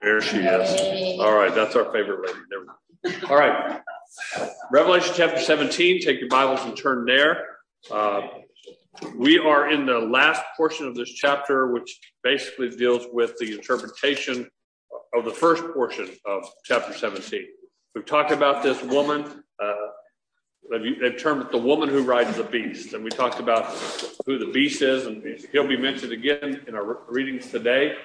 There she is. All right, that's our favorite lady. There we go. All right, Revelation chapter 17. Take your Bibles and turn there. We are in the last portion of this chapter, which basically deals with the interpretation of the first portion of chapter 17. We've talked about this woman. They've termed it the woman who rides the beast. And we talked about who the beast is, and he'll be mentioned again in our readings today.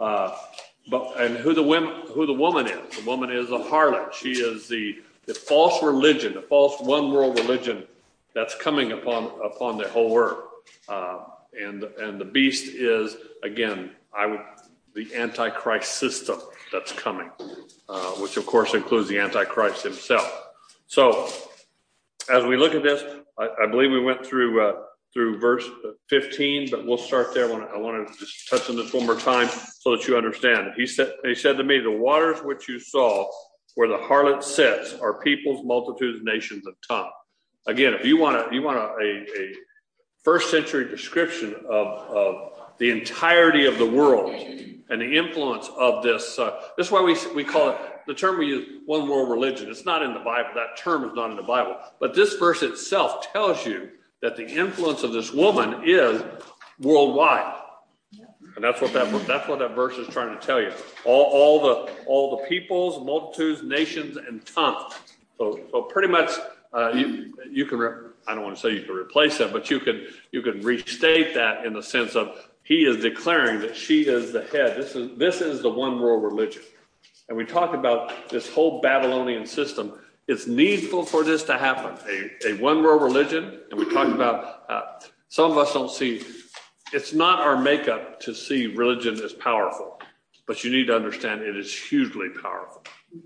And who the woman is. The woman is a harlot. She is the false religion, the false one world religion that's coming upon the whole earth. And the beast is, again, the Antichrist system that's coming, which of course includes the Antichrist himself. So as we look at this, I believe we went through verse 15, but we'll start there. I want to just touch on this one more time so that you understand. He said to me, the waters which you saw where the harlot sits are peoples, multitudes, nations, and tongues. Again, if you want a first century description of the entirety of the world and the influence of this, this is why we call it, the term we use, one world religion. It's not in the Bible. That term is not in the Bible. But this verse itself tells you that the influence of this woman is worldwide, and that's what that verse is trying to tell you. All the peoples, multitudes, nations, and tongues. So pretty much you can. I don't want to say you can replace that, but you can restate that in the sense of he is declaring that she is the head. This is the one world religion, and we talked about this whole Babylonian system. It's needful for this to happen, a one world religion. And we talked about some of us don't see, it's not our makeup to see religion as powerful, but you need to understand it is hugely powerful.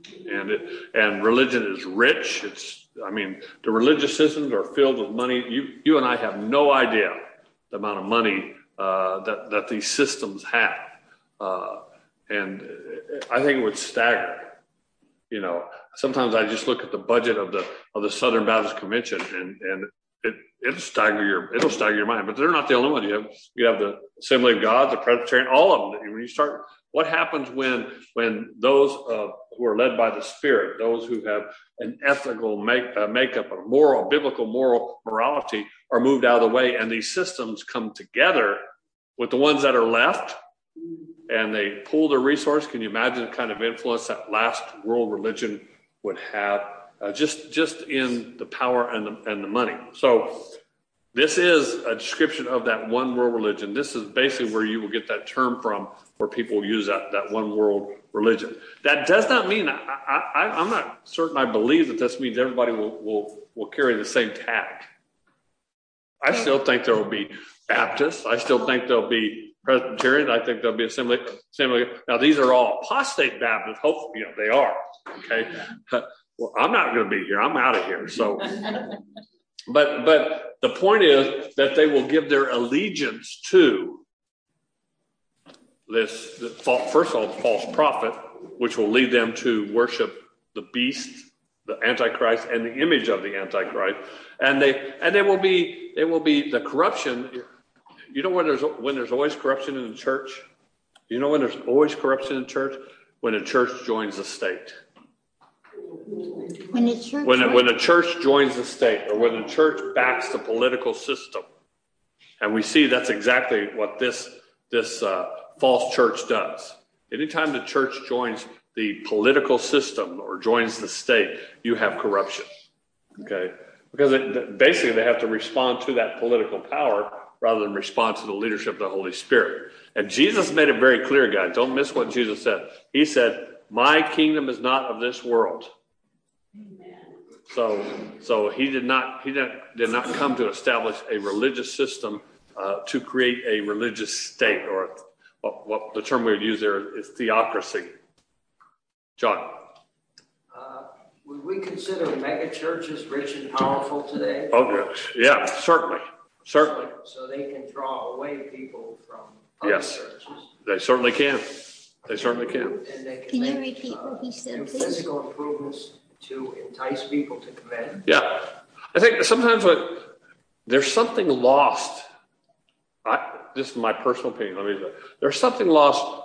And religion is rich. The religious systems are filled with money. You and I have no idea the amount of money that these systems have. And I think it would stagger. Sometimes I just look at the budget of the Southern Baptist Convention, and it'll stagger your mind. But they're not the only one. You have the Assembly of God, the Presbyterian, all of them. When you start, what happens when those who are led by the Spirit, those who have an ethical makeup, a biblical moral morality, are moved out of the way, and these systems come together with the ones that are left, and they pool their resource. Can you imagine the kind of influence that last world religion would have, just in the power and the money? So this is a description of that one world religion. This is basically where you will get that term from, where people use that one world religion. That does not mean, I'm not certain I believe that this means everybody will carry the same tag. I still think there will be Baptists. I still think there'll be Presbyterian. I think there'll be Assembly. Now, these are all apostate Baptists. Hopefully, they are. Okay. Well, I'm not going to be here. I'm out of here. So, but the point is that they will give their allegiance to this. First of all, the false prophet, which will lead them to worship the beast, the Antichrist, and the image of the Antichrist, and they will be the corruption. You know when there's always corruption in the church? You know when there's always corruption in the church? When a church joins the state. When the church joins the state, or when the church backs the political system. And we see that's exactly what this false church does. Anytime the church joins the political system or joins the state, you have corruption. Okay? Because basically they have to respond to that political power rather than respond to the leadership of the Holy Spirit. And Jesus made it very clear, guys. Don't miss what Jesus said. He said, my kingdom is not of this world. So he did not come to establish a religious system to create a religious state, or what the term we would use there is theocracy. John. Would we consider mega churches rich and powerful today? Oh, yeah, certainly. So they can draw away people from other churches. They certainly can. And they can you repeat what he said, please? Physical improvements to entice people to come in. Yeah. I think sometimes there's something lost. This is my personal opinion. There's something lost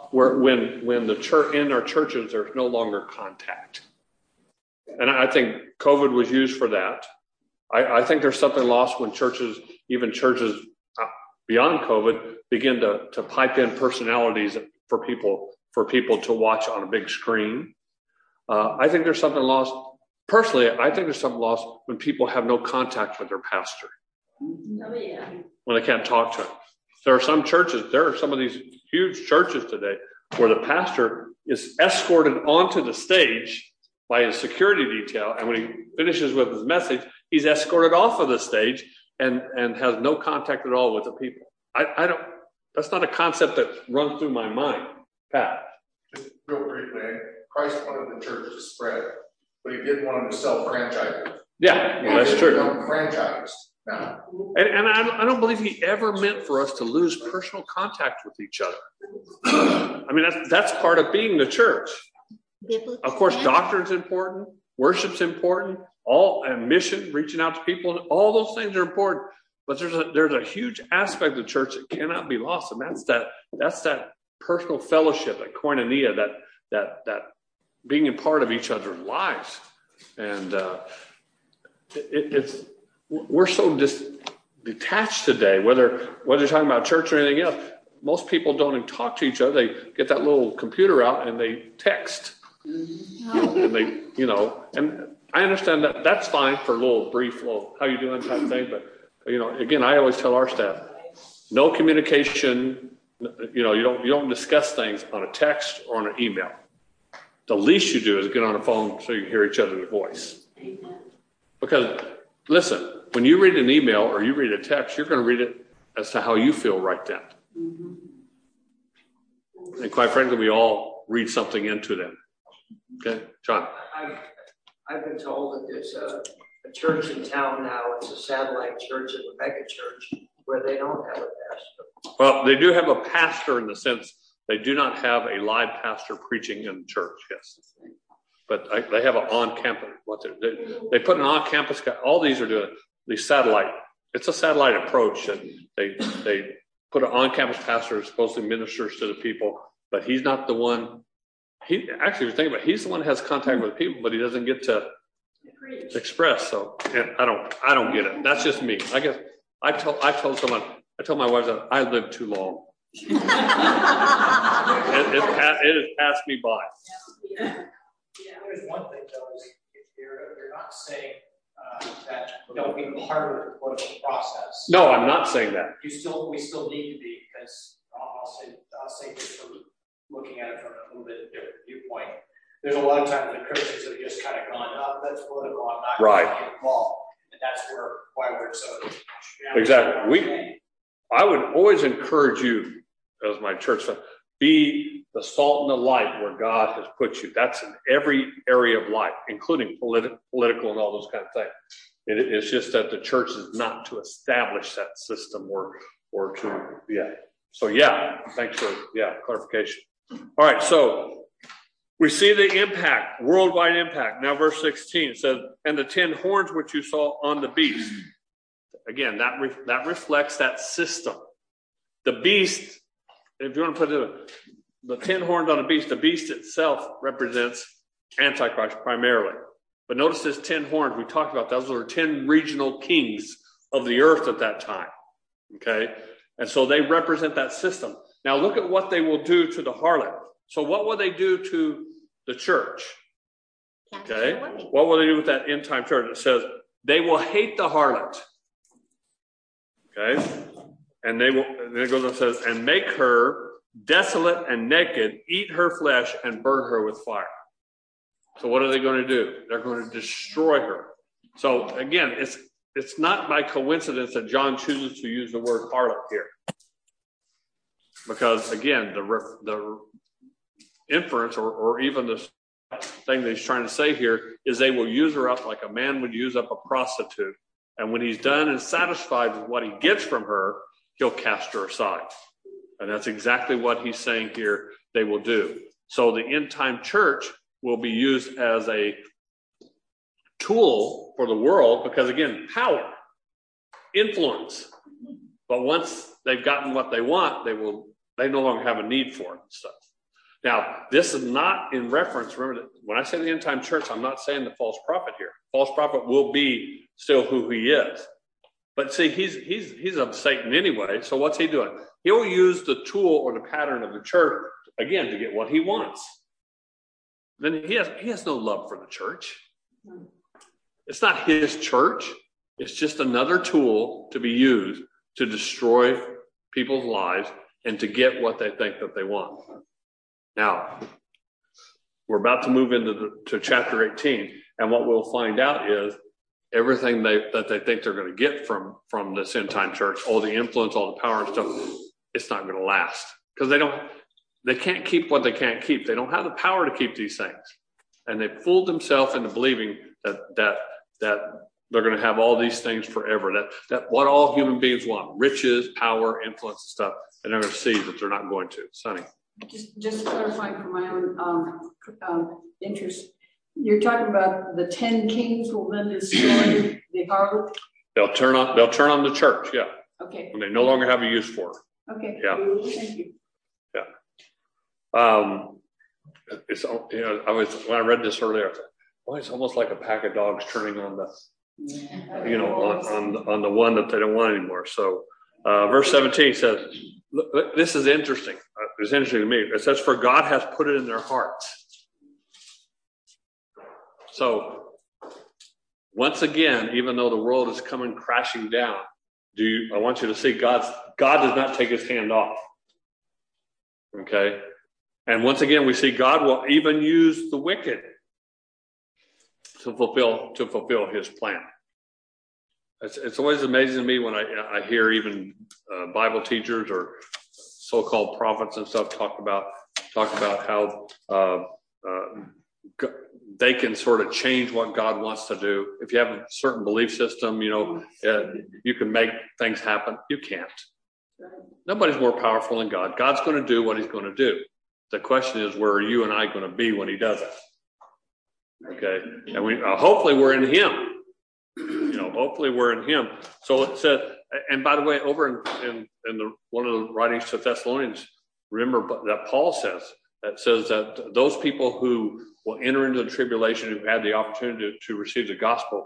when the church in our churches there's no longer contact, and I think COVID was used for that. I think there's something lost when churches, even churches beyond COVID, begin to pipe in personalities for people to watch on a big screen. I think there's something lost. Personally, I think there's something lost when people have no contact with their pastor. Oh, yeah. When they can't talk to him. There are some of these huge churches today where the pastor is escorted onto the stage by his security detail, and when he finishes with his message, he's escorted off of the stage and has no contact at all with the people. I don't. That's not a concept that runs through my mind, Pat. Just real briefly, Christ wanted the church to spread, but he didn't want them to sell franchises. Yeah, well, that's true. Franchise now. And I don't believe he ever meant for us to lose personal contact with each other. I mean, that's part of being the church. Of course, doctrine's important, worship's important, and mission, reaching out to people, all those things are important. But there's a huge aspect of the church that cannot be lost, and that's that personal fellowship, that koinonia, that being a part of each other's lives. And we're so detached today, whether you're talking about church or anything else. Most people don't even talk to each other. They get that little computer out and they text. And they, and I understand that that's fine for a little brief, how you doing type thing. But, again, I always tell our staff, no communication, you don't discuss things on a text or on an email. The least you do is get on a phone so you hear each other's voice. Because, listen, when you read an email or you read a text, you're going to read it as to how you feel right then. And quite frankly, we all read something into them. Okay, John. I've been told that there's a church in town now. It's a satellite church and a mega church where they don't have a pastor. Well, they do have a pastor in the sense they do not have a live pastor preaching in the church. Yes, but they have an on-campus. They put an on-campus guy. All these are doing the satellite. It's a satellite approach, and they put an on-campus pastor who supposedly ministers to the people, but he's not the one. He actually, if you think about it, he's the one who has contact with people, but he doesn't get to express. So I don't get it. That's just me. I guess I told my wife that I lived too long. It has passed me by. Yeah. There's one thing though, is if you're not saying that don't be part of the political process. No, I'm not saying that. We still need to be, because I'll say just from looking at it from a little bit different viewpoint. There's a lot of times that Christians have just kind of gone, "Oh, that's political. I'm not going to get involved," and that's why we're so. Exactly. I would always encourage you, as my church, be the salt and the light where God has put you. That's in every area of life, including political and all those kind of things. It's just that the church is not to establish that system or to, yeah. So, thanks for, clarification. All right, so we see the impact, worldwide impact. Now, verse 16 says, "And the 10 horns which you saw on the beast." Again, that reflects that system. The beast, if you want to put it, the 10 horns on the beast itself represents Antichrist primarily. But notice this 10 horns, we talked about, those were 10 regional kings of the earth at that time. Okay? And so they represent that system. Now look at what they will do to the harlot. So what will they do to the church? Okay? What will they do with that end time church? It says, they will hate the harlot. Okay? And then it goes and says, and make her desolate and naked, eat her flesh, and burn her with fire. So what are they going to do? They're going to destroy her. So again, it's not by coincidence that John chooses to use the word harlot here. Because again, the inference or even the thing that he's trying to say here is they will use her up like a man would use up a prostitute. And when he's done and satisfied with what he gets from her, he'll cast her aside. And that's exactly what he's saying here they will do. So the end time church will be used as a tool for the world because, again, power, influence. But once they've gotten what they want, they no longer have a need for it and stuff. Now, this is not in reference. Remember, when I say the end time church, I'm not saying the false prophet here. False prophet will be still who he is. But see, he's of Satan anyway. So what's he doing? He'll use the tool or the pattern of the church, again, to get what he wants. Then he has no love for the church. It's not his church. It's just another tool to be used to destroy people's lives and to get what they think that they want. Now, we're about to move into chapter 18, and what we'll find out is everything that they think they're going to get from this end time church, all the influence, all the power and stuff, it's not going to last because they can't keep what they can't keep. They don't have the power to keep these things, and they fooled themselves into believing that they're going to have all these things forever. That what all human beings want: riches, power, influence, and stuff. And they're going to see that they're not going to. Sonny. Just clarifying for my own interest, you're talking about the 10 kings will then destroy the harlot? They'll turn on the church, yeah. Okay. And they no longer have a use for it. Okay. Yeah. Thank you. Yeah. It's when I read this earlier, I thought, boy, it's almost like a pack of dogs turning on on the one that they don't want anymore. So verse 17 says, look, this is interesting. It's interesting to me. It says, for God has put it in their hearts. So once again, even though the world is coming crashing down, I want you to see God does not take his hand off. Okay. And once again, we see God will even use the wicked to fulfill his plan. It's always amazing to me when I hear even Bible teachers or so-called prophets and stuff talk about how they can sort of change what God wants to do. If you have a certain belief system, you can make things happen. You can't. Nobody's more powerful than God. God's going to do what he's going to do. The question is, where are you and I going to be when he does it? Okay, and we hopefully we're in him. Hopefully we're in him. So it said, and by the way, over in one of the writings to Thessalonians, remember that Paul says that those people who will enter into the tribulation, who had the opportunity to receive the gospel,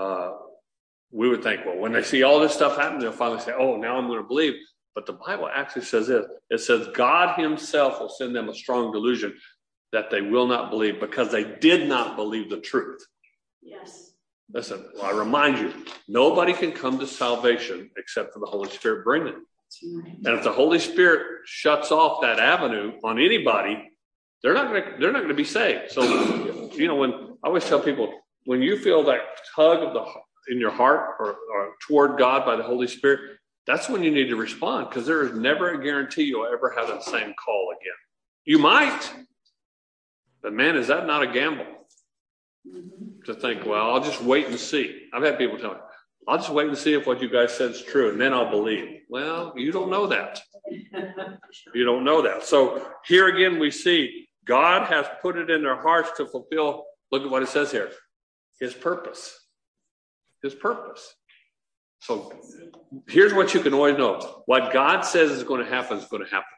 we would think, well, when they see all this stuff happen, they'll finally say, oh, now I'm going to believe. But the Bible actually says this. It says God himself will send them a strong delusion that they will not believe because they did not believe the truth. Yes. Listen, I remind you, nobody can come to salvation except for the Holy Spirit bringing them. And if the Holy Spirit shuts off that avenue on anybody, they're not going to be saved. So, when I always tell people, when you feel that tug in your heart or toward God by the Holy Spirit, that's when you need to respond, because there is never a guarantee you'll ever have that same call again. You might, but man, is that not a gamble? To think, well, I'll just wait and see. I've had people tell me, I'll just wait and see if what you guys said is true, and then I'll believe. Well, you don't know that. You don't know that. So here again, we see God has put it in their hearts to fulfill, look at what it says here, his purpose. His purpose. So here's what you can always know. What God says is going to happen is going to happen.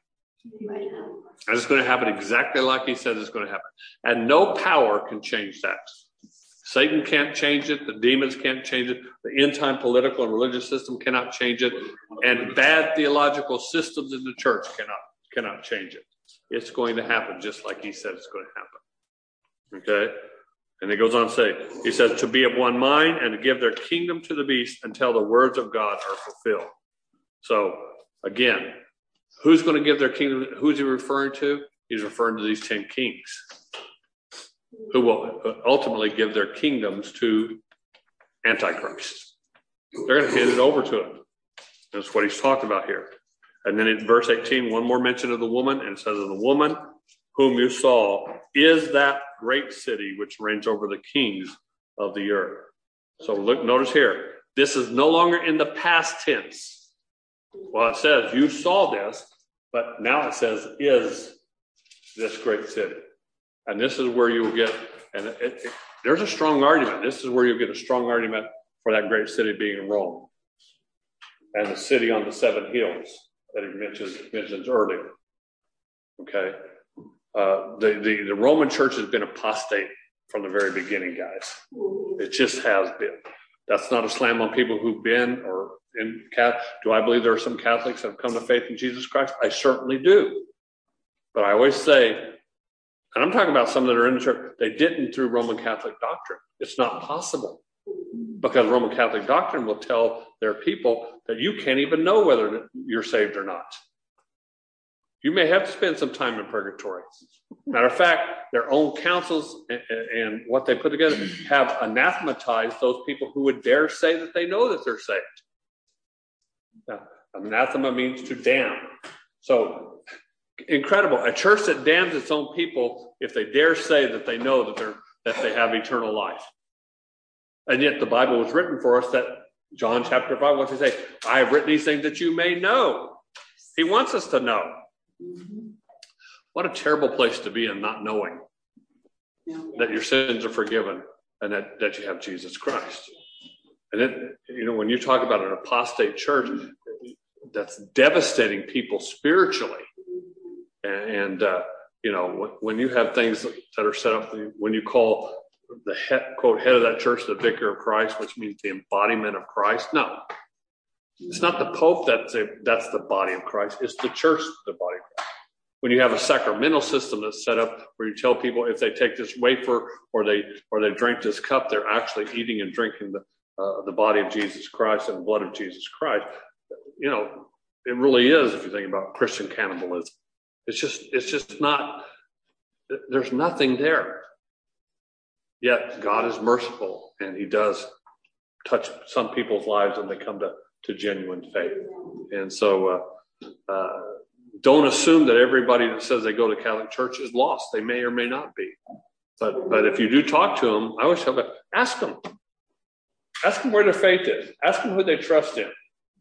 And it's going to happen exactly like he says it's going to happen. And no power can change that. Satan can't change it. The demons can't change it. The end-time political and religious system cannot change it. And bad theological systems in the church cannot change it. It's going to happen just like he said it's going to happen. Okay? And it goes on to say, he says, to be of one mind and to give their kingdom to the beast until the words of God are fulfilled. So, again, who's going to give their kingdom? Who's he referring to? He's referring to these 10 kings who will ultimately give their kingdoms to Antichrist. They're going to hand it over to him. That's what he's talking about here. And then in verse 18, one more mention of the woman, and it says, of the woman whom you saw is that great city which reigns over the kings of the earth. So look, notice here, this is no longer in the past tense. Well, it says you saw this, but now it says is this great city. And this is where you will get, and there's a strong argument. This is where you'll get a strong argument for that great city being Rome and the city on the 7 hills that he mentions earlier. Okay. The Roman church has been apostate from the very beginning, guys. It just has been. That's not a slam on people who've been or in Catholic. Do I believe there are some Catholics that have come to faith in Jesus Christ? I certainly do. But I always say, and I'm talking about some that are in the church, they didn't through Roman Catholic doctrine. It's not possible. Because Roman Catholic doctrine will tell their people that you can't even know whether you're saved or not. You may have to spend some time in purgatory. Matter of fact, their own councils and what they put together have anathematized those people who would dare say that they know that they're saved. Now, anathema means to damn. So, incredible. A church that damns its own people if they dare say that they know that they have eternal life. And yet the Bible was written for us that John chapter 5, what's he say? I have written these things that you may know. He wants us to know. What a terrible place to be in, not knowing that your sins are forgiven and that you have Jesus Christ. And when you talk about an apostate church, that's devastating people spiritually. And when you have things that are set up, when you call the quote head of that church the vicar of Christ, which means the embodiment of Christ, no. It's not the Pope that's the body of Christ. It's the church, the body of Christ. When you have a sacramental system that's set up where you tell people if they take this wafer or they drink this cup, they're actually eating and drinking the body of Jesus Christ and the blood of Jesus Christ. It really is, if you think about Christian cannibalism. It's just not. There's nothing there. Yet God is merciful, and He does touch some people's lives, and they come to genuine faith. And so don't assume that everybody that says they go to Catholic Church is lost. They may or may not be. But if you do talk to them, I always tell them, ask them. Ask them where their faith is. Ask them who they trust in.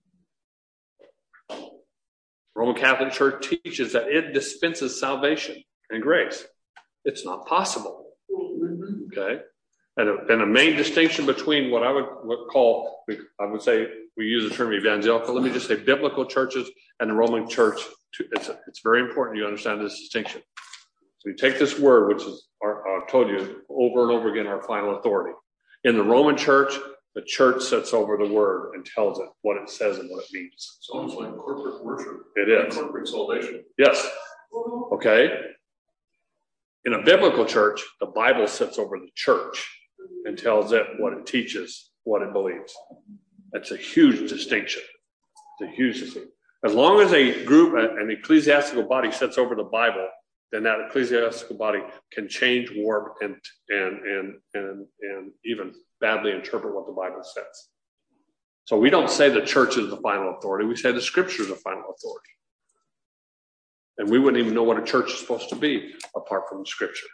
Roman Catholic Church teaches that it dispenses salvation and grace. It's not possible. Okay? And a main distinction between what I would say, we use the term evangelical, let me just say biblical churches and the Roman church, it's very important you understand this distinction. So you take this word, which is, I've told you over and over again, our final authority. In the Roman church, the church sets over the word and tells it what it says and what it means. It's almost like corporate worship. It is. Corporate salvation. Yes. Okay. In a biblical church, the Bible sits over the church and tells it what it teaches, what it believes. That's a huge distinction. It's a huge distinction. As long as a group, an ecclesiastical body sits over the Bible, then that ecclesiastical body can change, warp, and even badly interpret what the Bible says. So we don't say the church is the final authority. We say the Scripture is the final authority. And we wouldn't even know what a church is supposed to be apart from the Scripture.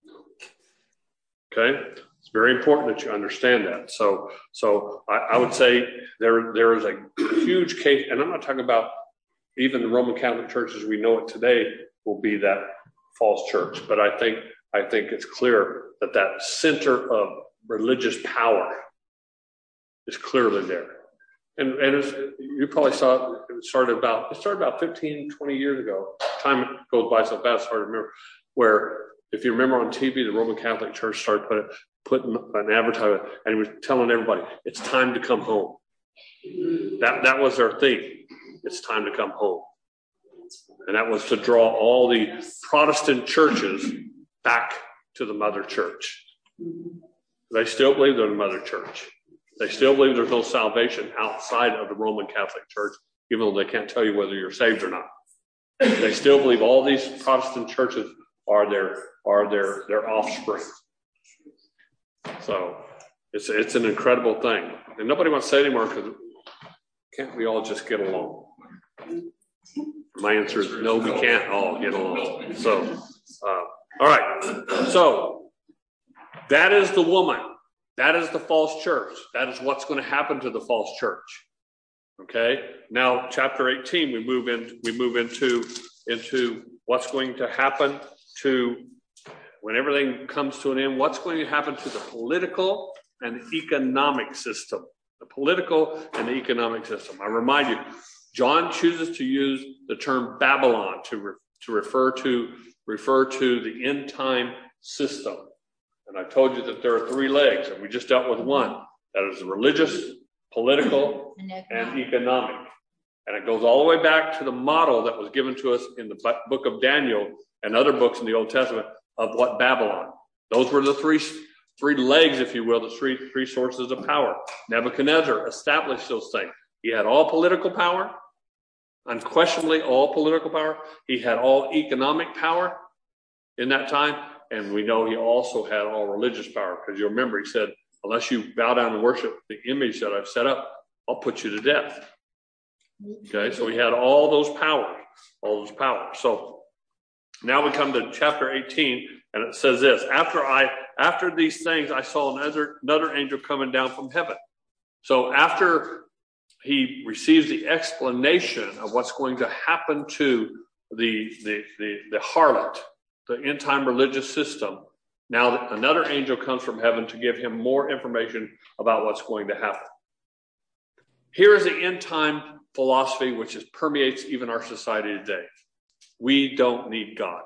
Okay? It's very important that you understand that. So I would say there is a huge case, and I'm not talking about even the Roman Catholic Church as we know it today will be that false church. But I think it's clear that center of religious power is clearly there. And as you probably saw, it started about 15, 20 years ago. Time goes by so fast, it's hard to remember. Where, if you remember on TV, the Roman Catholic Church started putting an advertisement, and he was telling everybody, it's time to come home. That was their theme. It's time to come home. And that was to draw all the Protestant churches back to the mother church. They still believe they're the mother church. They still believe there's no salvation outside of the Roman Catholic Church, even though they can't tell you whether you're saved or not. They still believe all these Protestant churches are their offspring. So it's an incredible thing. And nobody wants to say anymore because can't we all just get along? My answer is no, we can't all get along. So, all right. So that is the woman. That is the false church. That is what's going to happen to the false church. Okay. Now, chapter 18, we move into what's going to happen to when everything comes to an end. What's going to happen to the political and the economic system? The political and the economic system. I remind you, John chooses to use the term Babylon to refer to refer to the end time system. And I told you that there are three legs, and we just dealt with one. That is religious, political, and economic. And it goes all the way back to the model that was given to us in the book of Daniel and other books in the Old Testament of what Babylon. Those were the three legs, if you will, the three sources of power. Nebuchadnezzar established those things. He had all political power, unquestionably all political power. He had all economic power in that time. And we know he also had all religious power, because you remember he said, unless you bow down and worship the image that I've set up, I'll put you to death. Okay, so he had all those powers. So now we come to chapter 18, and it says this: after these things, I saw another angel coming down from heaven. So after he receives the explanation of what's going to happen to the harlot, the end time religious system, now another angel comes from heaven to give him more information about what's going to happen. Here is the end time philosophy which permeates even our society today. We don't need God.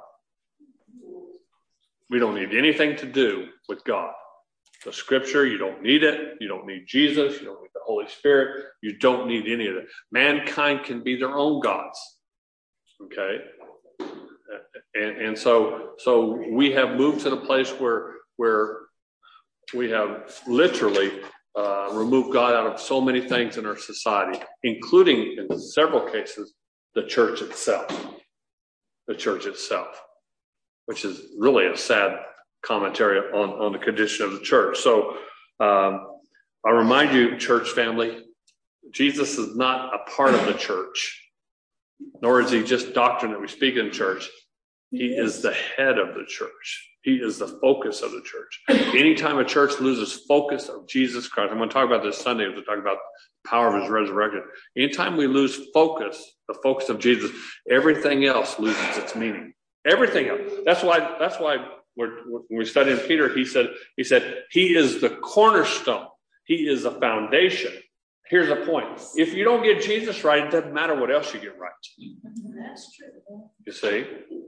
We don't need anything to do with God. The scripture, you don't need it. You don't need Jesus. You don't need the Holy Spirit. You don't need any of it. Mankind can be their own gods. Okay? And so we have moved to the place where we have literally removed God out of so many things in our society, including in several cases, the church itself. The church itself, which is really a sad commentary on the condition of the church. So I remind you, church family, Jesus is not a part of the church, nor is he just doctrine that we speak in church. He is the head of the church. He is the focus of the church. Anytime a church loses focus of Jesus Christ, I'm going to talk about this Sunday, we'll talk about the power of his resurrection. Anytime we lose focus, the focus of Jesus, everything else loses its meaning. Everything else. That's why when we studied Peter, he said he is the cornerstone. He is the foundation. Here's the point. If you don't get Jesus right, it doesn't matter what else you get right. That's true. You see?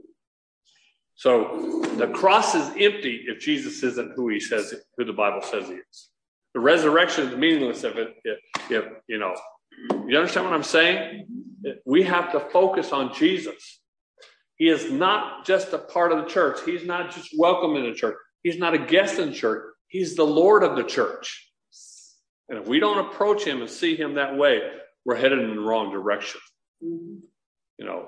So the cross is empty if Jesus isn't who the Bible says he is. The resurrection is meaningless if you know. You understand what I'm saying? We have to focus on Jesus. He is not just a part of the church. He's not just welcome in the church. He's not a guest in the church. He's the Lord of the church. And if we don't approach him and see him that way, we're headed in the wrong direction. You know,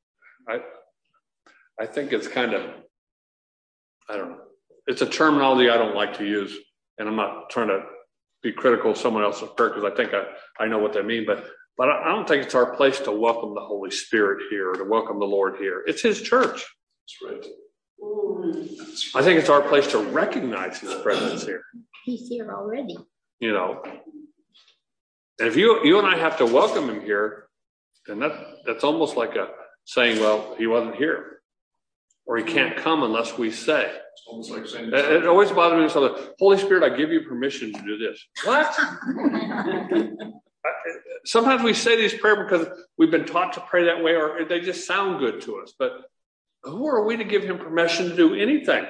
I think it's kind of, I don't know. It's a terminology I don't like to use, and I'm not trying to be critical of someone else's prayer because I think I know what they mean, but I don't think it's our place to welcome the Holy Spirit here, or to welcome the Lord here. It's his church. That's right. I think it's our place to recognize his presence here. He's here already. You know, and if you and I have to welcome him here, then that's almost like a saying, well, he wasn't here. Or he can't come unless we say. It's almost like saying, it always bothers me. So the Holy Spirit, I give you permission to do this. What? Sometimes we say these prayers because we've been taught to pray that way, or they just sound good to us. But who are we to give him permission to do anything?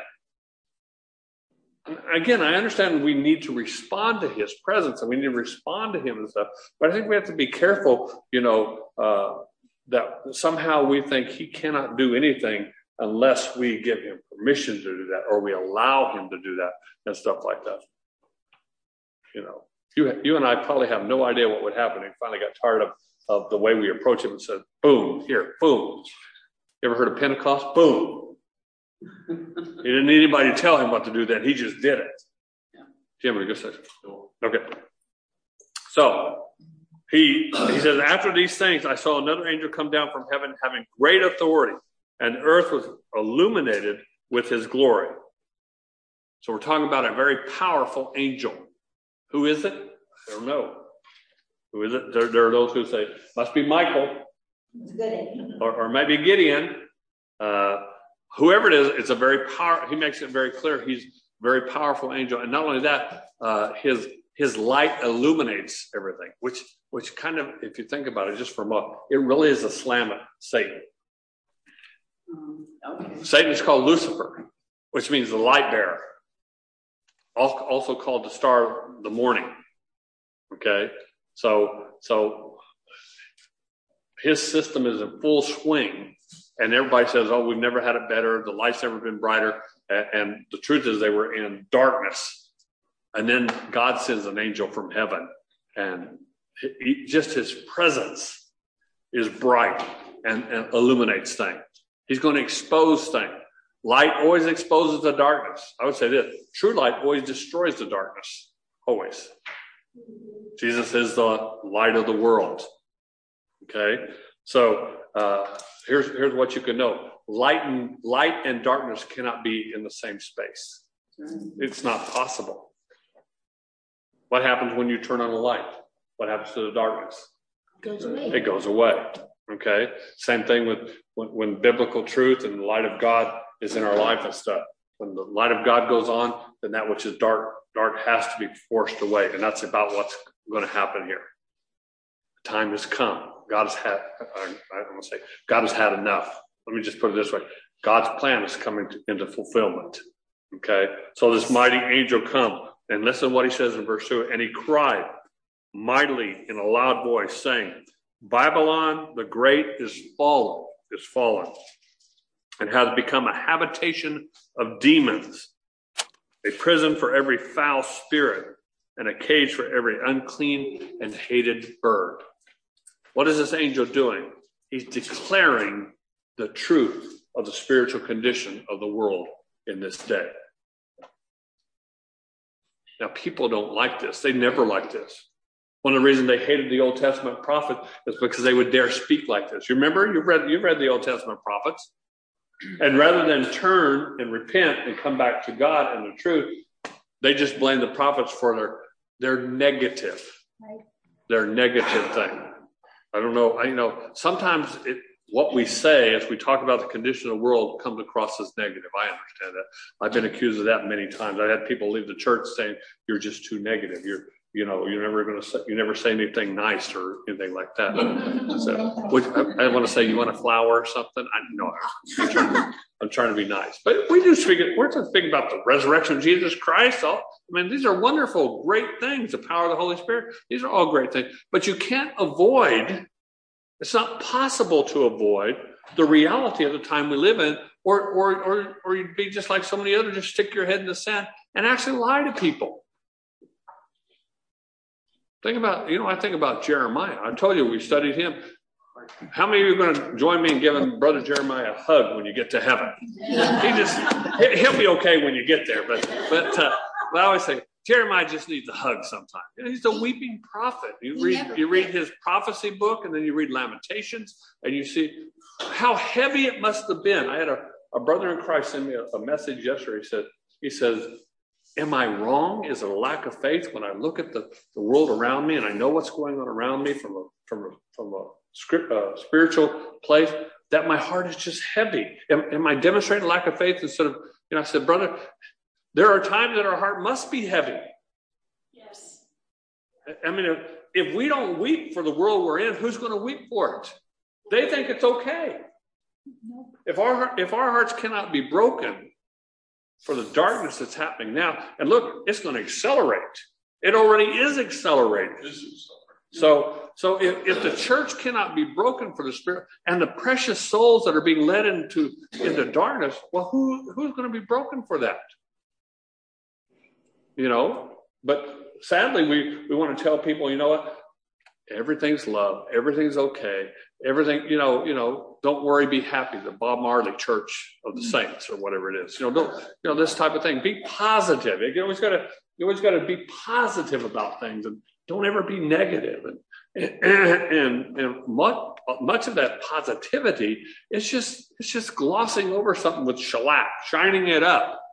Again, I understand we need to respond to his presence and we need to respond to him and stuff. But I think we have to be careful, you know, that somehow we think he cannot do anything unless we give him permission to do that, or we allow him to do that and stuff like that. You know, you and I probably have no idea what would happen. He finally got tired of the way we approach him and said, boom, here, boom. You ever heard of Pentecost? Boom. He didn't need anybody to tell him what to do then. He just did it. Jim, what are you going to say? Okay. So he says, after these things, I saw another angel come down from heaven having great authority, and earth was illuminated with his glory. So we're talking about a very powerful angel. Who is it? I don't know. Who is it? There are those who say, must be Michael. Or maybe Gideon. Whoever it is, it's a very powerful, he makes it very clear he's a very powerful angel. And not only that, his light illuminates everything, which kind of, if you think about it just for a moment, it really is a slam at Satan. Okay. Satan is called Lucifer, which means the light bearer, also called the star of the morning. Okay, so his system is in full swing, and everybody says, "Oh, we've never had it better. The light's never been brighter." And the truth is, they were in darkness, and then God sends an angel from heaven, and just his presence is bright and illuminates things. He's going to expose things. Light always exposes the darkness. I would say this: true light always destroys the darkness. Always. Jesus is the light of the world. Okay, so here's what you can know: light and darkness cannot be in the same space. It's not possible. What happens when you turn on the light? What happens to the darkness? Goes away. It goes away. Okay, same thing with when biblical truth and the light of God is in our life and stuff. When the light of God goes on, then that which is dark has to be forced away, and that's about what's going to happen here. The time has come. God has had enough. Let me just put it this way: God's plan is coming into fulfillment. Okay, so this mighty angel come, and listen to what he says in verse 2. And he cried mightily in a loud voice, saying, "Babylon the great is fallen, and has become a habitation of demons, a prison for every foul spirit, and a cage for every unclean and hated bird." What is this angel doing? He's declaring the truth of the spiritual condition of the world in this day. Now, people don't like this. They never liked this. One of the reasons they hated the Old Testament prophet is because they would dare speak like this. You remember? You've read the Old Testament prophets. And rather than turn and repent and come back to God and the truth, they just blame the prophets for their negative, their negative thing. I don't know. Sometimes what we say as we talk about the condition of the world comes across as negative. I understand that. I've been accused of that many times. I had people leave the church saying, "You're just too negative. You never say anything nice or anything like that." So, I want to say, you want a flower or something? I'm trying to be nice. But we're just speaking about the resurrection of Jesus Christ. These are wonderful, great things. The power of the Holy Spirit. These are all great things. But you can't avoid, it's not possible to avoid the reality of the time we live in, or you'd be just like so many others, just stick your head in the sand and actually lie to people. I think about Jeremiah. I told you we studied him. How many of you are going to join me in giving Brother Jeremiah a hug when you get to heaven? He'll be okay when you get there. But I always say, Jeremiah just needs a hug sometime. He's a weeping prophet. You read his prophecy book, and then you read Lamentations, and you see how heavy it must have been. I had a brother in Christ send me a message yesterday. He says, "Am I wrong? Is it a lack of faith when I look at the world around me and I know what's going on around me from a spiritual place, that my heart is just heavy? Am I demonstrating lack of faith instead of?" I said, "Brother, there are times that our heart must be heavy." Yes. If we don't weep for the world we're in, who's going to weep for it? They think it's okay. Nope. If our hearts cannot be broken for the darkness that's happening now, and look, it's going to accelerate. It already is accelerated. So if the church cannot be broken for the Spirit and the precious souls that are being led into darkness, well, who's going to be broken for that? But sadly, we want to tell people, you know what? Everything's love. Everything's okay. Everything, don't worry, be happy. The Bob Marley Church of the Saints or whatever it is. This type of thing. Be positive. You always got to be positive about things, and don't ever be negative. And much of that positivity is just glossing over something with shellac, shining it up.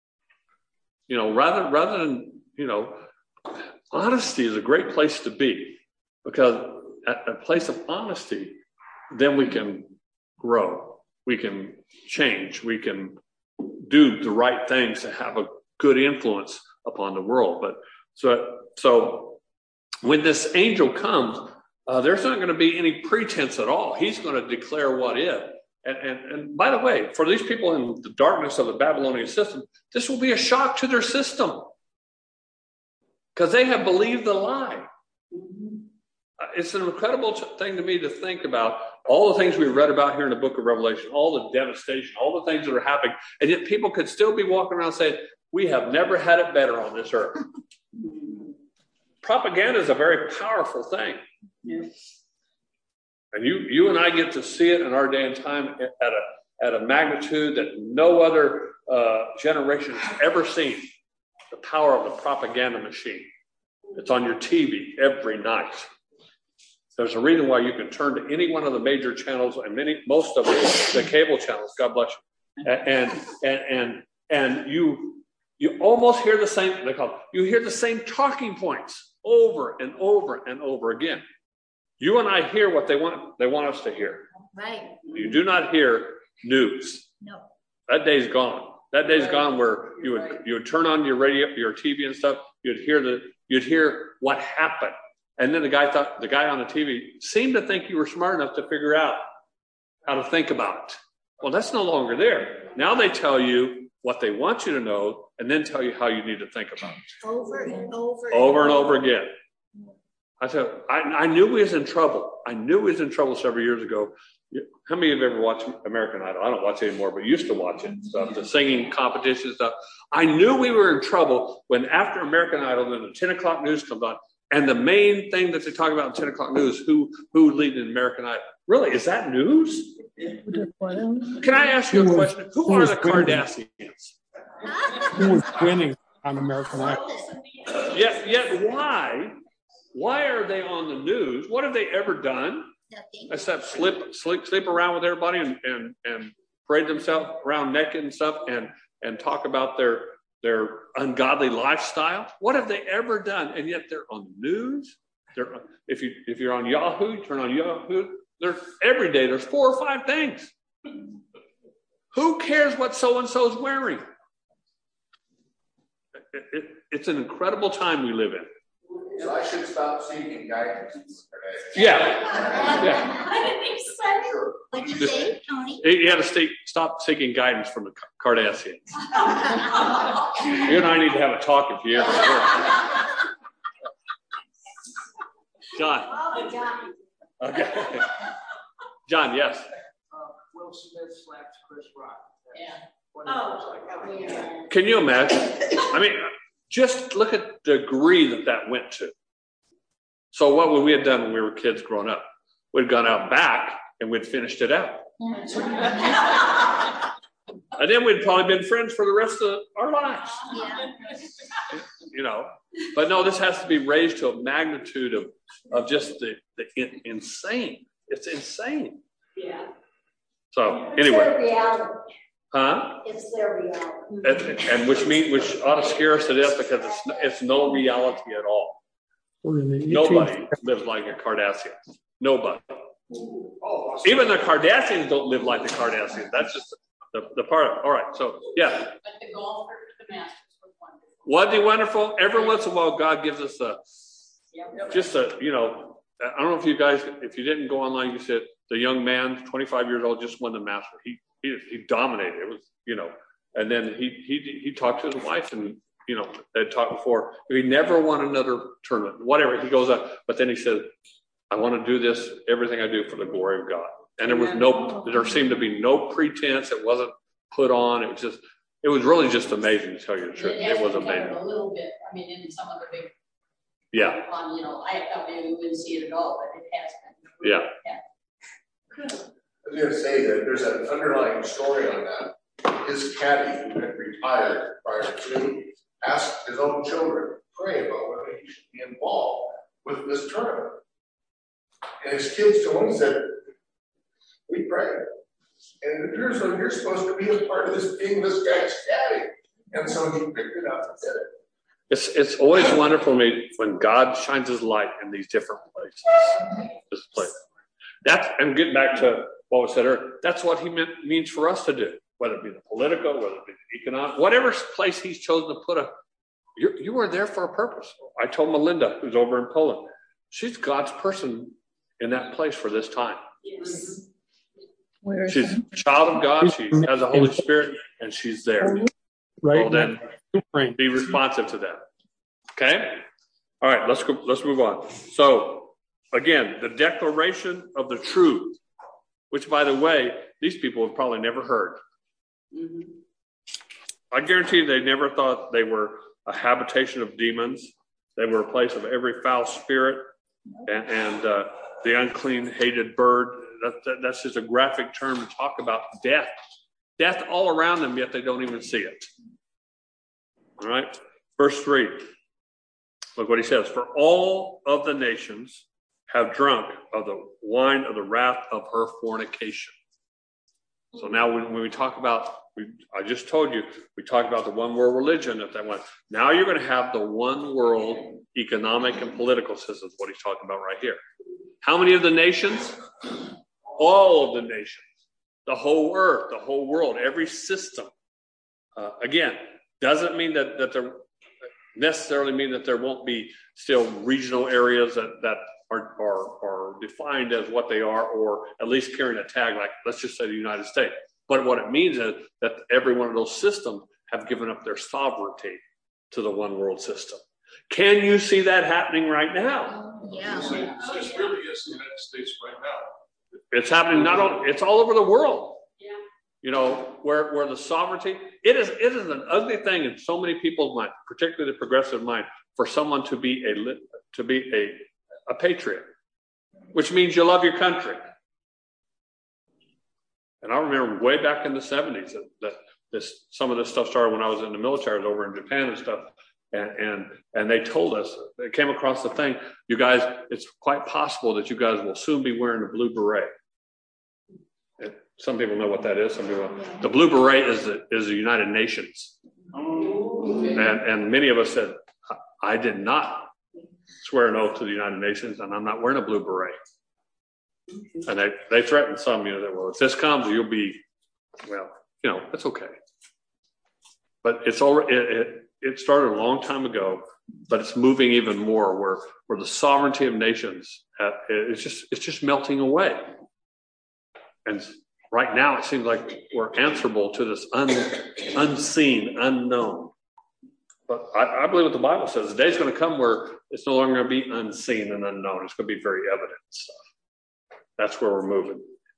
Rather than honesty is a great place to be, because at a place of honesty, then we can grow, we can change, we can do the right things to have a good influence upon the world. But so when this angel comes, there's not going to be any pretense at all. He's going to declare what is. And by the way, for these people in the darkness of the Babylonian system, this will be a shock to their system because they have believed the lie. It's an incredible thing to me to think about all the things we read about here in the book of Revelation, all the devastation, all the things that are happening, and yet people could still be walking around saying, we have never had it better on this earth. Propaganda is a very powerful thing. Yes. And you and I get to see it in our day and time at a magnitude that no other generation has ever seen. The power of the propaganda machine. It's on your TV every night. There's a reason why you can turn to any one of the major channels and most of the cable channels. God bless you. And you almost hear the same. You hear the same talking points over and over and over again. You and I hear what they want us to hear. Right. You do not hear news. No. That day's gone. That day's gone where you would turn on your radio, your TV and stuff. You'd hear what happened. And then the guy on the TV seemed to think you were smart enough to figure out how to think about it. Well, that's no longer there. Now they tell you what they want you to know and then tell you how you need to think about it. Over and over. Over and over again. I knew we was in trouble. I knew we was in trouble several years ago. How many of you have ever watched American Idol? I don't watch it anymore, but used to watch it. Stuff, the singing competition stuff. I knew we were in trouble when after American Idol, then the 10 o'clock news comes on. And the main thing that they talk about in 10 o'clock news, who leads in American Idol. Really, is that news? Can I ask you a question? Who are the Kardashians? Who was winning on American Idol? Yet why are they on the news? What have they ever done? Nothing. Except sleep around with everybody and parade themselves around naked and stuff and talk about their ungodly lifestyle. What have they ever done? And yet they're on the news. If you're on Yahoo, you turn on Yahoo. Every day there's 4 or 5 things. Who cares what so and so's wearing? It's an incredible time we live in. So I should stop seeking guidance. Yeah. What'd you say, Tony? You had to stop seeking guidance from the Kardashians. You and I need to have a talk if you ever will. John. Okay. John, yes. Will Smith slaps Chris Rock. Yeah. Can you imagine? I mean, just look at the degree that went to. So what would we have done when we were kids growing up? We'd gone out back and we'd finished it out. And then we'd probably been friends for the rest of our lives. Yeah. But no, this has to be raised to a magnitude of just the insane. It's insane. Yeah. So It's anyway. their reality. Huh? It's their reality. And which ought to scare us to death because it's no reality at all. Nobody lives like a Kardashian. Nobody. Even the Kardashians don't live like the Kardashians. That's just the part of it. All right. So, yeah. But the golfer, the Masters was wonderful. Wasn't he wonderful? Every once in a while, God gives us I don't know if you guys, if you didn't go online, you said the young man, 25 years old, just won the Masters. He dominated. It was, and then he talked to his wife and, they'd talked before. He never won another tournament, whatever. He goes up, but then he said, I want to do this, everything I do for the glory of God. And there seemed to be no pretense. It wasn't put on. It was really just amazing to tell you the truth. It was amazing. A little bit. I mean, in some of the big. Yeah. I thought maybe we wouldn't see it at all, but it has been. Yeah. I was going to say that there's an underlying story on that. His caddy, who had retired prior to, asked his own children to pray about whether he should be involved with this tournament. And his kids to him said, we pray. And it appears like you're supposed to be a part of this being this guy's caddy. And so he picked it up and did it. It's always wonderful to me when God shines his light in these different places. This place. And getting back to what was said earlier, that's what he means for us to do, whether it be the political, whether it be the economic, whatever place he's chosen to put you are there for a purpose. I told Melinda, who's over in Poland, she's God's person in that place for this time. Yes. Where is She's it? a child of God. She has the Holy Spirit, and she's there. Right. Well, then Ukraine. be responsive to that. Okay? All right, let's move on. So, again, the declaration of the truth, which, by the way, these people have probably never heard. Mhm. I guarantee you they never thought they were a habitation of demons. They were a place of every foul spirit and the unclean, hated bird. That's just a graphic term to talk about death. Death all around them, yet they don't even see it. All right? Verse 3. Look what he says. For all of the nations have drunk of the wine of the wrath of her fornication. So now when we talk about, I just told you, we talked about the one world religion at that one. Now you're going to have the one world economic and political system, is what he's talking about right here. How many of the nations? All of the nations. The whole earth, the whole world, every system. Again, doesn't mean that there necessarily mean that there won't be still regional areas that are defined as what they are, or at least carrying a tag like, let's just say, the United States. But what it means is that every one of those systems have given up their sovereignty to the one world system. Can you see that happening right now? Yeah. So this really is the United States right now. It's happening it's all over the world. Yeah. You know, where the sovereignty, it is an ugly thing in so many people's mind, particularly the progressive mind, for someone to be a patriot, which means you love your country. And I remember way back in the 70s that some of this stuff started when I was in the military. I was over in Japan and stuff. And they told us, they came across the thing, you guys, it's quite possible that you guys will soon be wearing a blue beret. And some people know what that is. Some people don't. The blue beret is the United Nations. And many of us said, I did not swear an oath to the United Nations, and I'm not wearing a blue beret. And they threatened some, that, well, if this comes, you'll be, well, it's okay. But it's already, it started a long time ago, but it's moving even more where the sovereignty of nations, it's just melting away. And right now it seems like we're answerable to this unseen, unknown. But I believe what the Bible says. The day's going to come where it's no longer going to be unseen and unknown. It's going to be very evident stuff. That's where we're moving.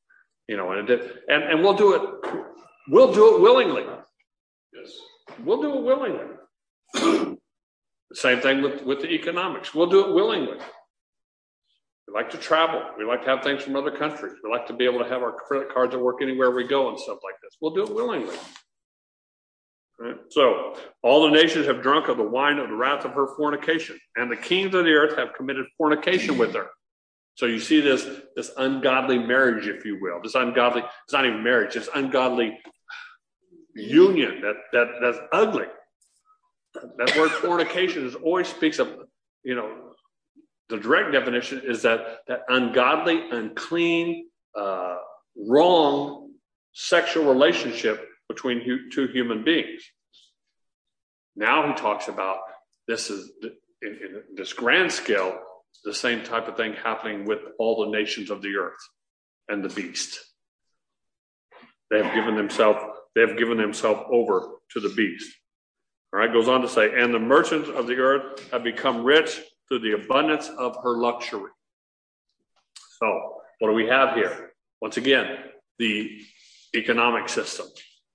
And we'll do it. We'll do it willingly. Yes. We'll do it willingly. The same thing with the economics. We'll do it willingly. We like to travel. We like to have things from other countries. We like to be able to have our credit cards that work anywhere we go and stuff like this. We'll do it willingly. Right? So, all the nations have drunk of the wine of the wrath of her fornication, and the kings of the earth have committed fornication with her. So you see this ungodly marriage, if you will. It's not even marriage, it's ungodly union that's ugly. That word fornication always speaks of, the direct definition is that ungodly, unclean, wrong sexual relationship between two human beings. Now he talks about this is in this grand scale, the same type of thing happening with all the nations of the earth and the beast. They have given themselves over to the beast. All right, goes on to say, and the merchants of the earth have become rich through the abundance of her luxury. So, what do we have here? Once again, the economic system.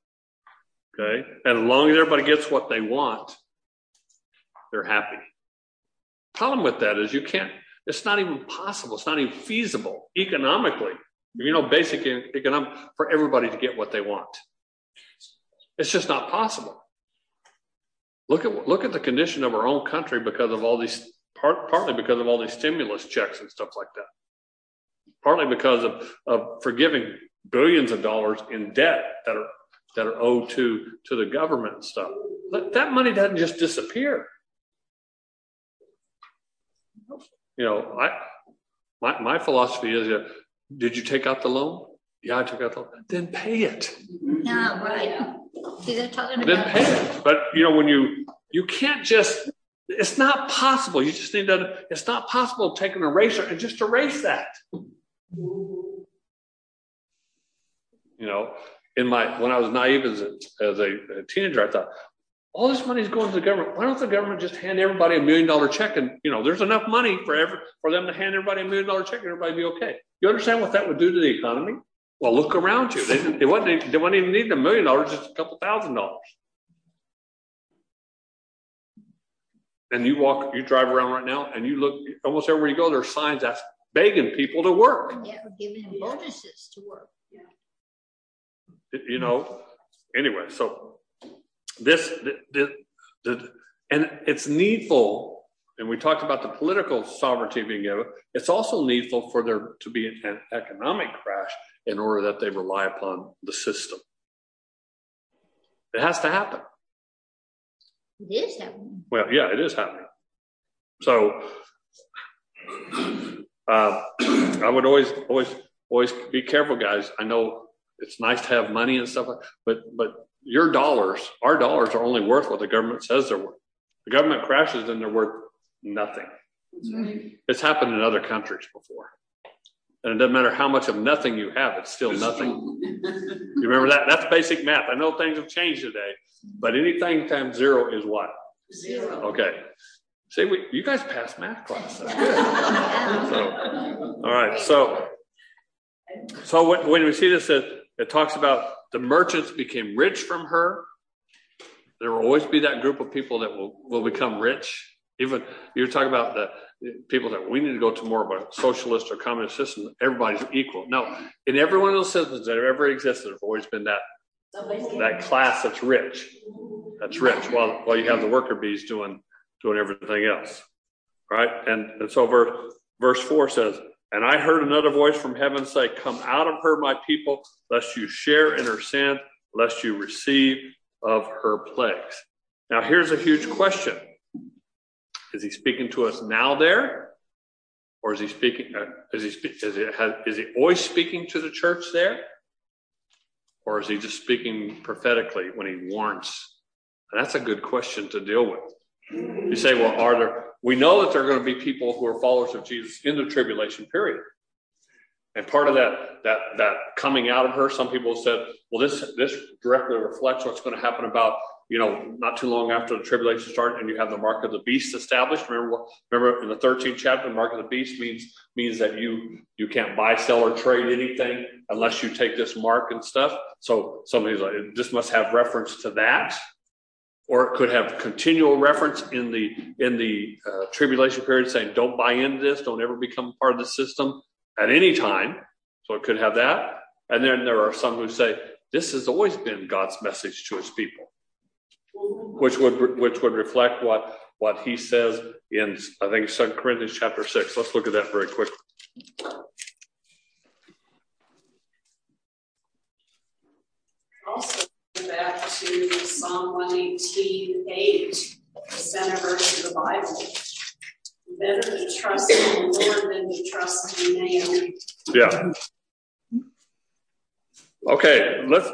Okay, and as long as everybody gets what they want, they're happy. Problem with that is it's not even possible. It's not even feasible economically. Basic economic for everybody to get what they want. It's just not possible. Look at the condition of our own country because of all these, partly because of all these stimulus checks and stuff like that. Partly because of forgiving billions of dollars in debt that are owed to the government and stuff. That money doesn't just disappear. My philosophy is, did you take out the loan? Yeah, I took out the loan. Then pay it. Yeah, right. See, they're talking Then about. pay it. But when you can't just, it's not possible. You just it's not possible to take an eraser and just erase that. You know, when I was naive as a teenager, I thought, all this money is going to the government. Why don't the government just hand everybody $1 million check? And, you know, there's enough money for them to hand everybody $1 million check and everybody be okay. You understand what that would do to the economy? Well, look around you. They wouldn't even need $1 million, just a couple $1,000. And you drive around right now and you look, almost everywhere you go, there's signs that's begging people to work. Yeah, we're giving them bonuses to work. You know, anyway, so and it's needful, and we talked about the political sovereignty being given, it's also needful for there to be an economic crash in order that they rely upon the system. It has to happen. It is happening. Well, yeah, it is happening. So I would always be careful, guys. I know it's nice to have money and stuff, but your dollars, our dollars, are only worth what the government says they're worth. The government crashes and they're worth nothing. Right. It's happened in other countries before. And it doesn't matter how much of nothing you have, it's still nothing. You remember that? That's basic math. I know things have changed today, but anything times zero is what? Zero. Okay. See, you guys passed math class. That's good. So, all right. So when we see this, it talks about the merchants became rich from her. There will always be that group of people that will become rich. Even you're talking about the people that we need to go to more of a socialist or communist system. Everybody's equal. No, in every one of those systems that have ever existed, there's always been that class that's rich. That's rich. While you have the worker bees doing everything else. Right? And so verse 4 says, and I heard another voice from heaven say, come out of her, my people, lest you share in her sin, lest you receive of her plagues. Now, here's a huge question. Is he speaking to us now there? Or is he speaking, is he always speaking to the church there? Or is he just speaking prophetically when he warns? And that's a good question to deal with. You say, well, we know that there are going to be people who are followers of Jesus in the tribulation period. And part of that coming out of her, some people said, well, this directly reflects what's going to happen about, not too long after the tribulation started, and you have the mark of the beast established. Remember in the 13th chapter, the mark of the beast means that you can't buy, sell, or trade anything unless you take this mark and stuff. So somebody's like, this must have reference to that. Or it could have continual reference in the tribulation period saying, don't buy into this, don't ever become part of the system at any time. So it could have that. And then there are some who say, this has always been God's message to his people, which would reflect what he says in, I think, 2 Corinthians chapter 6. Let's look at that very quickly. Also, back to Psalm 118:8, the center verse of the Bible. Better to trust in the Lord than to trust in man. Yeah. Okay, let's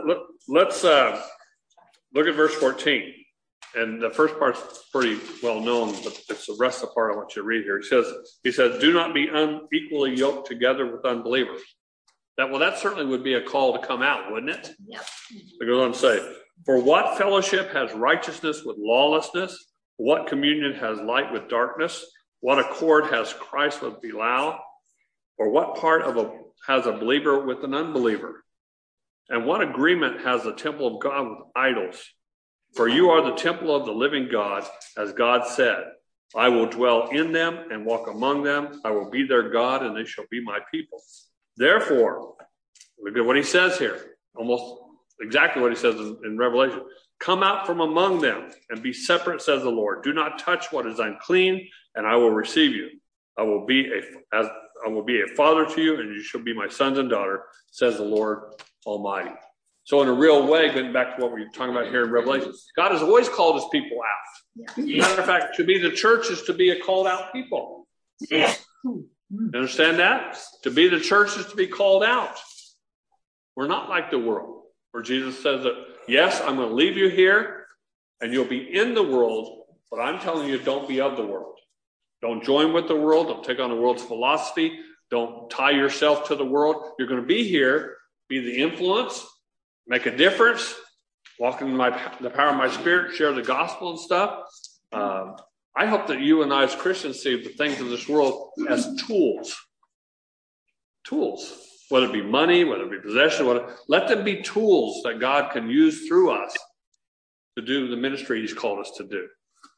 look at verse 14. And the first part's pretty well known, but it's the rest of the part I want you to read here. He says, do not be unequally yoked together with unbelievers. That certainly would be a call to come out, wouldn't it? Yep. It goes on to say, for what fellowship has righteousness with lawlessness? What communion has light with darkness? What accord has Christ with Belial? Or what part has a believer with an unbeliever? And what agreement has the temple of God with idols? For you are the temple of the living God, as God said, I will dwell in them and walk among them. I will be their God, and they shall be my people. Therefore, look at what he says here, almost exactly what he says in Revelation. Come out from among them and be separate, says the Lord. Do not touch what is unclean, and I will receive you. I will be a father to you, and you shall be my sons and daughter, says the Lord Almighty. So in a real way, going back to what we were talking about here in Revelation, God has always called his people out. Yeah. Matter of fact, to be the church is to be a called out people. Yeah. You understand that? To be the church is to be called out. We're not like the world, where Jesus says that, yes, I'm going to leave you here, and you'll be in the world, but I'm telling you, don't be of the world. Don't join with the world. Don't take on the world's philosophy. Don't tie yourself to the world. You're going to be here, be the influence, make a difference, walk in the power of my Spirit, share the gospel and stuff. I hope that you and I as Christians see the things of this world as tools. Tools. Whether it be money, whether it be possession, let them be tools that God can use through us to do the ministry he's called us to do.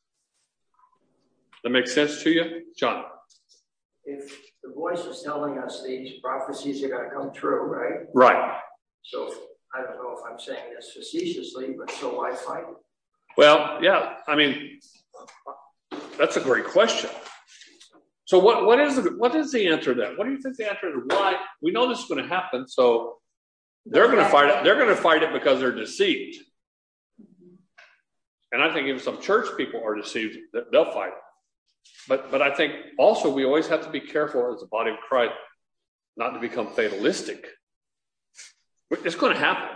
That makes sense to you? John? If the voice is telling us these prophecies are going to come true, right? Right. So I don't know if I'm saying this facetiously, but so why fight? Well, yeah, I mean, that's a great question. So what is the answer to that? What do you think the answer is? Why? We know this is going to happen, so they're going to fight it. They're going to fight it because they're deceived. And I think if some church people are deceived, they'll fight it. But I think also we always have to be careful as the body of Christ not to become fatalistic. It's going to happen.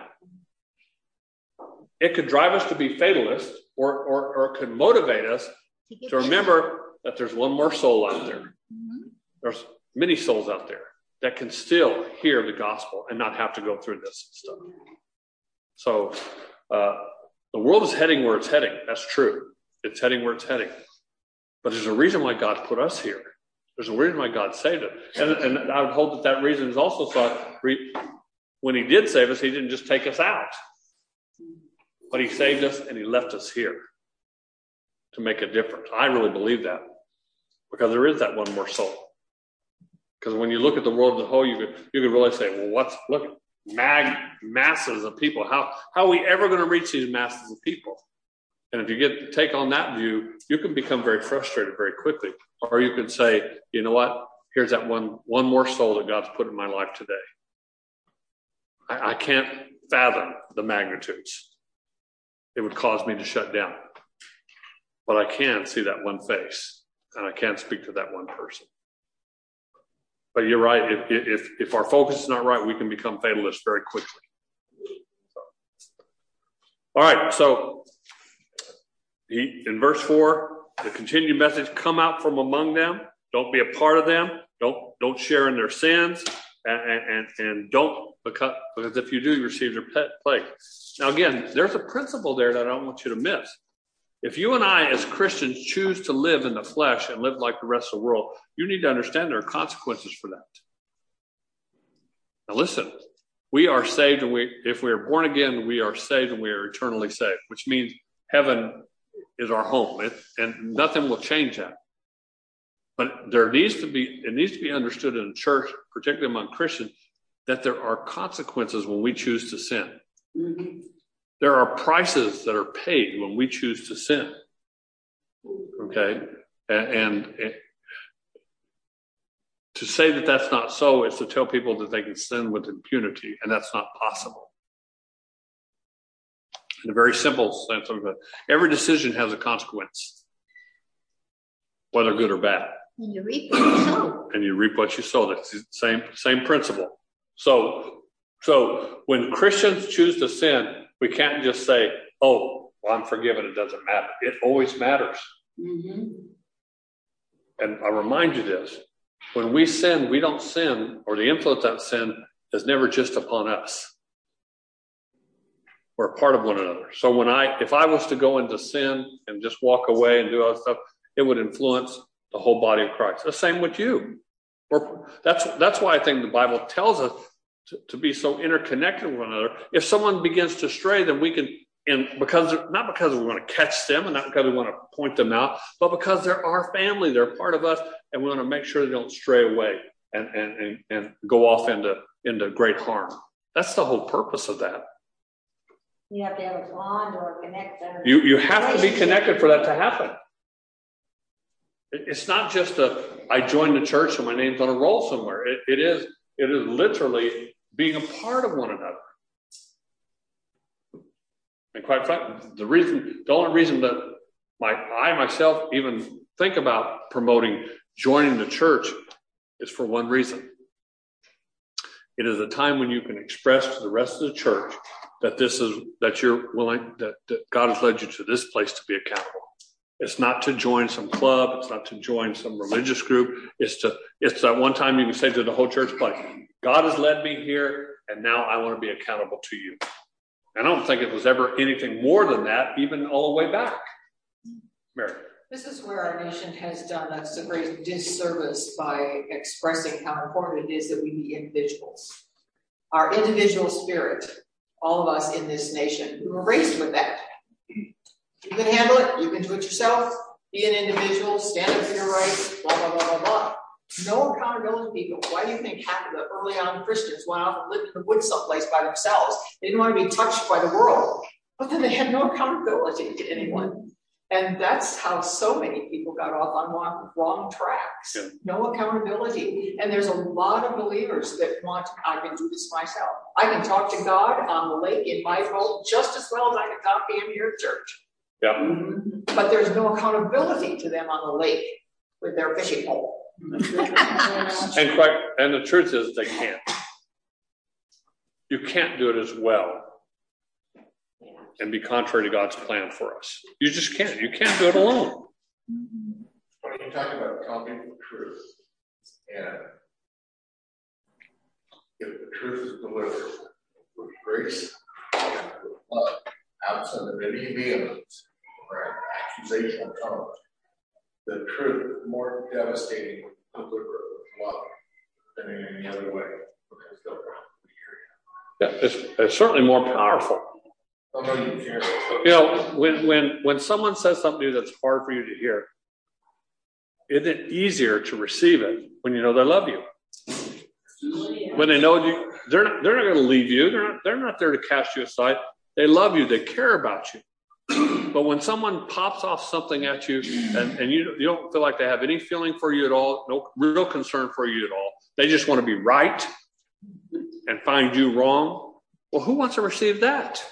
It could drive us to be fatalists, or it could motivate us to remember that there's one more soul out there. Mm-hmm. There's many souls out there that can still hear the gospel and not have to go through this stuff. So the world is heading where it's heading. That's true. It's heading where it's heading. But there's a reason why God put us here. There's a reason why God saved us. And I would hold that reason is also thought when he did save us, he didn't just take us out. But he saved us and he left us here to make a difference. I really believe that. Because there is that one more soul. Because when you look at the world as a whole, you could really say, well, look, masses of people. How are we ever going to reach these masses of people? And if you take on that view, you can become very frustrated very quickly. Or you could say, you know what? Here's that one more soul that God's put in my life today. I can't fathom the magnitudes. It would cause me to shut down. But I can see that one face. And I can't speak to that one person. But you're right. If our focus is not right, we can become fatalists very quickly. All right. So in verse 4, the continued message: come out from among them. Don't be a part of them. Don't share in their sins, and don't because if you do, you receive their plague. Now again, there's a principle there that I don't want you to miss. If you and I, as Christians, choose to live in the flesh and live like the rest of the world, you need to understand there are consequences for that. Now listen, we are saved, and if we are born again, we are saved and we are eternally saved, which means heaven is our home, and nothing will change that. But it needs to be understood in the church, particularly among Christians, that there are consequences when we choose to sin. Mm-hmm. There are prices that are paid when we choose to sin. Okay? And to say that that's not so is to tell people that they can sin with impunity, and that's not possible. In a very simple sense of it, every decision has a consequence, whether good or bad. And you reap what you sow. And you reap what you sow. That's the same principle. So when Christians choose to sin, we can't just say, oh, well, I'm forgiven. It doesn't matter. It always matters. Mm-hmm. And I remind you this. When we sin, we don't sin, or the influence of that sin is never just upon us. We're a part of one another. So if I was to go into sin and just walk away and do other stuff, it would influence the whole body of Christ. The same with you. That's why I think the Bible tells us to be so interconnected with one another. If someone begins to stray, then we can, not because we want to catch them and not because we want to point them out, but because they're our family, they're part of us, and we want to make sure they don't stray away and go off into great harm. That's the whole purpose of that. You have to have a bond or a connection. You have to be connected for that to happen. It's not just I joined the church and my name's on a roll somewhere. It is literally being a part of one another. And quite frankly, the only reason that I myself even think about promoting joining the church is for one reason. It is a time when you can express to the rest of the church that you're willing, that God has led you to this place to be accountable. It's not to join some club. It's not to join some religious group. It's that one time you can say to the whole church, like, God has led me here, and now I want to be accountable to you. And I don't think it was ever anything more than that, even all the way back. Mary. This is where our nation has done us a great disservice by expressing how important it is that we be individuals. Our individual spirit, all of us in this nation, we were raised with that. You can handle it, you can do it yourself, be an individual, stand up for your rights, blah, blah, blah, blah, blah. No accountability, people. Why do you think half of the early on Christians went off and lived in the woods someplace by themselves? They didn't want to be touched by the world, but then they had no accountability to anyone. And that's how so many people got off on wrong tracks. Yeah. No accountability. And there's a lot of believers that want, I can do this myself. I can talk to God on the lake in my boat just as well as I can talk to him here at church. Yeah. But there's no accountability to them on the lake with their fishing pole. And the truth is they can't. You can't do it as well and be contrary to God's plan for us. You just can't. You can't do it alone. When you talk about talking the truth, and if the truth is delivered with grace and with love, absent of any vehemence or accusation tone, the truth is more devastating to deliver with love than in any other way, because they'll probably hear you. Yeah, it's certainly more powerful. Oh, no, you can't. You know, when someone says something that's hard for you to hear, isn't it easier to receive it when you know they love you? When they know you, they're not going to leave you. They're not there to cast you aside. They love you. They care about you. But when someone pops off something at you and you don't feel like they have any feeling for you at all, no real concern for you at all, they just want to be right and find you wrong. Well, who wants to receive that?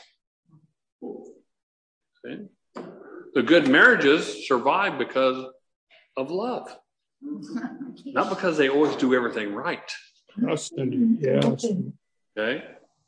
See? The good marriages survive because of love, not because they always do everything right. Yes, yes. Okay?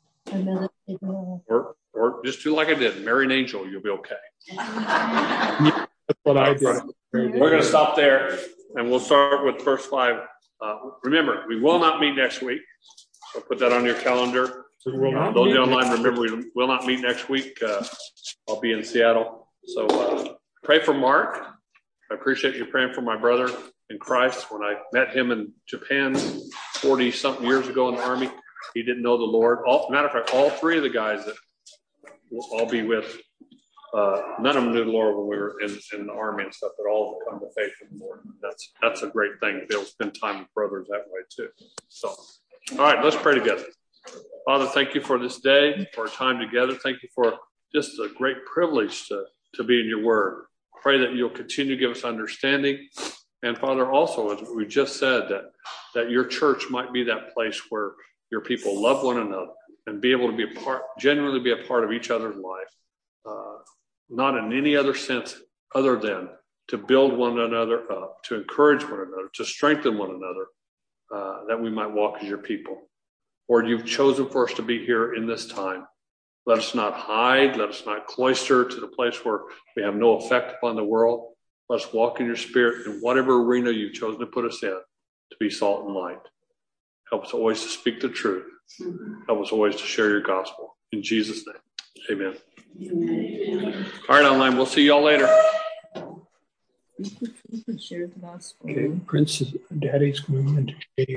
Or just do like I did, marry an angel, you'll be okay. That's what I did. We're going to stop there, and we'll start with verse 5. Remember, we will not meet next week, so put that on your calendar. Those online, remember, we will not meet next week. I'll be in Seattle. So pray for Mark. I appreciate you praying for my brother in Christ. When I met him in Japan 40-something years ago in the Army, he didn't know the Lord. Matter of fact, all three of the guys that I'll be with, none of them knew the Lord when we were in the Army and stuff, but all have come to faith in the Lord. That's a great thing to be able to spend time with brothers that way too. So, all right, let's pray together. Father, thank you for this day, for our time together. Thank you for just a great privilege to be in your word. Pray that you'll continue to give us understanding. And Father, also, as we just said, that your church might be that place where your people love one another and be able to be genuinely be a part of each other's life, not in any other sense other than to build one another up, to encourage one another, to strengthen one another, that we might walk as your people. Lord, you've chosen for us to be here in this time. Let us not hide. Let us not cloister to the place where we have no effect upon the world. Let us walk in your spirit in whatever arena you've chosen to put us in to be salt and light. Help us always to speak the truth. Help us always to share your gospel. In Jesus' name, amen. Amen. All right, online. We'll see y'all later. Okay, Prince's daddy's going into shade.